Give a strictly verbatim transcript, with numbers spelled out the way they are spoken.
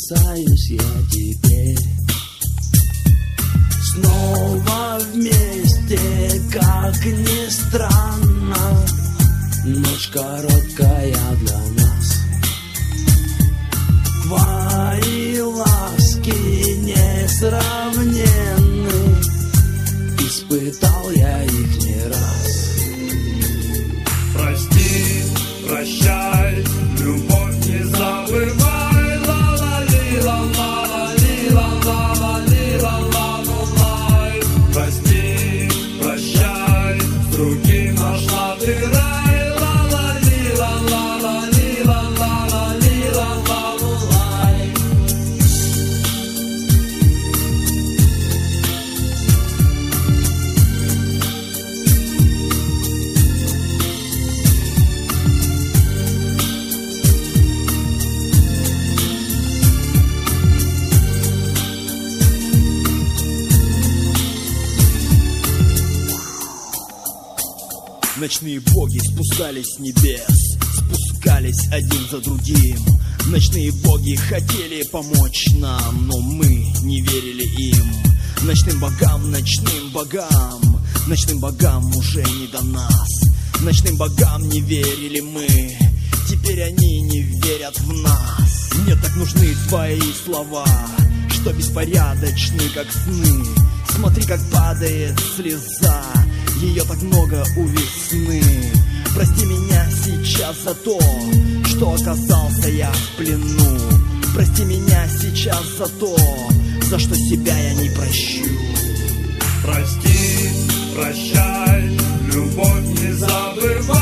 прикасаюсь я теперь. Снова вместе, как ни странно, ночь короткая для нас. Твои ласки несравненны, испытал я их не раз. Прости, прощай, любовь не забывай. Ла-ла-ли, ла-ла-ла-ли, ла-ла-ла-ли, ла-ла-ла-лай. Прости, прощай, с другим нашла ты рай. Ла-ла-ли, ла-ла-ла-ли, ла-ла-ла-ли, ла-ла-ла-лай. Ночные боги спускались с небес, спускались один за другим. Ночные боги хотели помочь нам, но мы не верили им. Ночным богам, ночным богам, ночным богам уже не до нас. Ночным богам не верили мы, теперь они не верят в нас. Мне так нужны твои слова, что беспорядочны, как сны. Смотри, как падает слеза, ее так много у весны. Прости меня сейчас за то, что оказался я в плену. Прости меня сейчас за то, за что себя я не прощу. Прости, прощай, любовь не забывай.